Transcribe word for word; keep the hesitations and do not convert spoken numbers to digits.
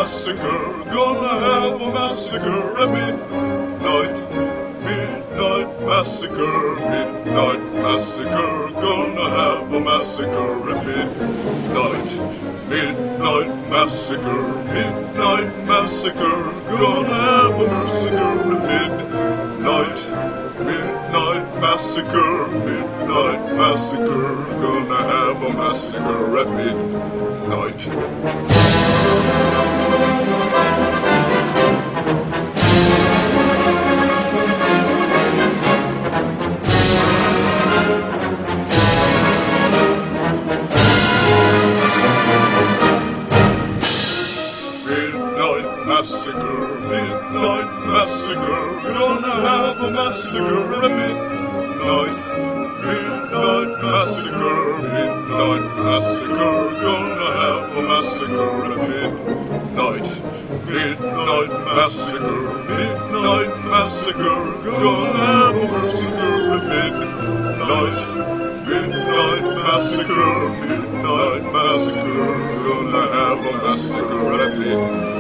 massacre, gonna have a massacre at midnight. Midnight massacre, midnight massacre, gonna have a massacre at midnight. Midnight massacre, midnight massacre, gonna have a massacre at midnight. Midnight massacre, midnight massacre, gonna have a massacre at midnight. Midnight massacre, midnight massacre, gonna have a massacre at midnight. Midnight massacre, midnight massacre, gonna have a massacre at midnight. Midnight massacre, midnight massacre, gonna have a massacre at midnight. Midnight massacre, midnight massacre, gonna have a massacre at midnight.